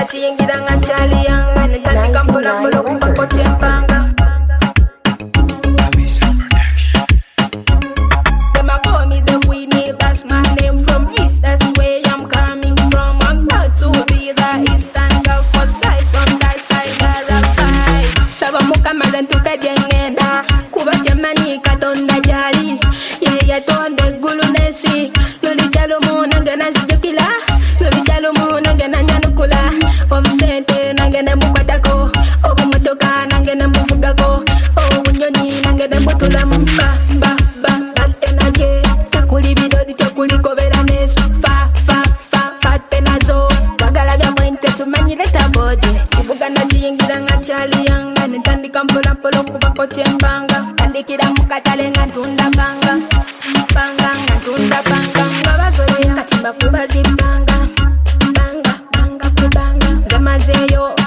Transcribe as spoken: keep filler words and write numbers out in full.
nachiyingira nga chali yanga netandika mpola mpola okupako kyempanga. Them a call me the Queenie, that's my name from East, that's where I'm coming from. I'm proud to be the Eastern girl, cause life from that side are a fight. Saba muka madan tuka jengeda, kuba jamani katonda jali. Yeah, yeah, tonde gulu nesi, loli jalo muna gana zijukila, loli jalo muna gana nyanukula. Obsente nangene mukwatako, obu motoka nangene mufugako, obu nyoni nangene mutula mba, ba, ba, bad energy. Takuli bidodi takuli kovera nesu, fa, fa, fa, fat penazo. Wagala bya mwente tumanyi leta body. Kubuga na jiyingira nga chali yanga, nitandika mpola mpola kubako chembanga. Tandikira mukatale nga tunda banga, banga nga tunda banga. Ngabazole katimba kubazimbanga, banga, banga kubanga. Zamazeyo